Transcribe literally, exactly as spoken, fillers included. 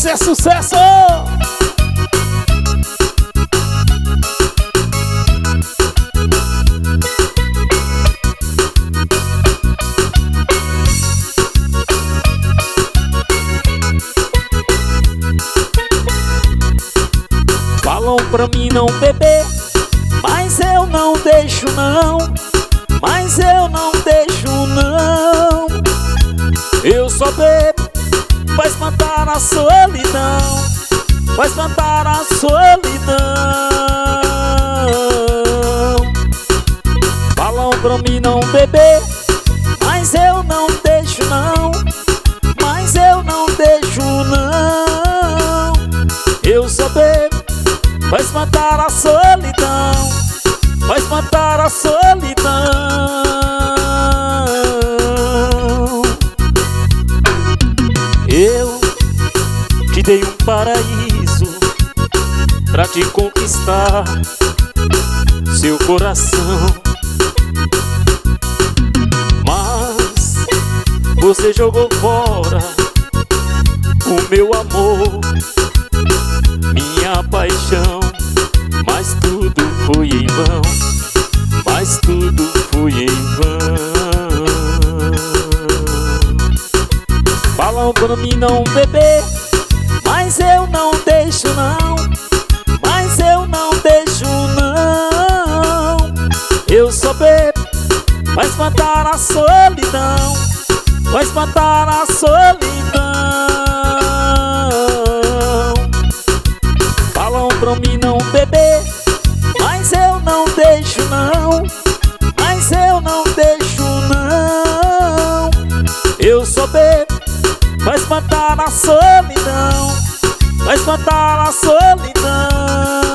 Esse é sucesso! Falam pra mim não beber, mas eu não deixo não. Mas eu não deixo não. Eu só bebo pra espantar a solidão, pra espantar a solidão. Falam pra mim não beber, mas eu não deixo não. Mas eu não deixo não. Eu só bebo pra espantar a solidão, pra espantar a solidão. Eu te dei um paraíso pra te conquistar seu coração, mas você jogou fora o meu amor, minha paixão. Mas tudo foi em vão, mas tudo foi em vão. Falam pra mim não beber, mas eu não deixo não. Mas eu não deixo não. Eu só bebo pra espantar a solidão, pra espantar a solidão. Falam pra mim não beber, mas eu não deixo não. Mas eu não deixo não. Eu só bebo pra espantar a solidão, pra espantar a solidão.